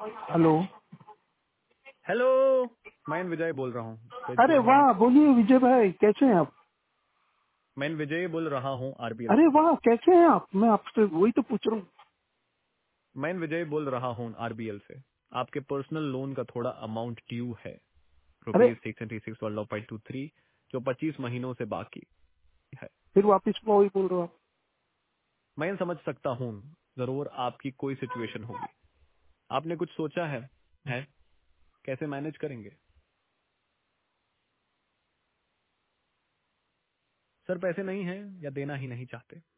Hello. Hello. मैं विजय बोल रहा हूँ। अरे कैसे हैं वाह, आप? बोलिए विजय भाई, कैसे हैं आप? मैं विजय बोल रहा हूँ आरबीएल अरे से। वाह, कैसे हैं आप? मैं आपसे वही तो पूछ रहा हूँ। मैं विजय बोल रहा हूँ आरबीएल से। आपके पर्सनल लोन का थोड़ा अमाउंट ड्यू है, अरे ₹636.23, जो 25 महीनों से बाकी है। फिर वापिस वही बोल रहे हो आप? मैं समझ सकता हूँ, जरूर आपकी कोई सिचुएशन होगी। आपने कुछ सोचा है कैसे मैनेज करेंगे? सर पैसे नहीं है या देना ही नहीं चाहते?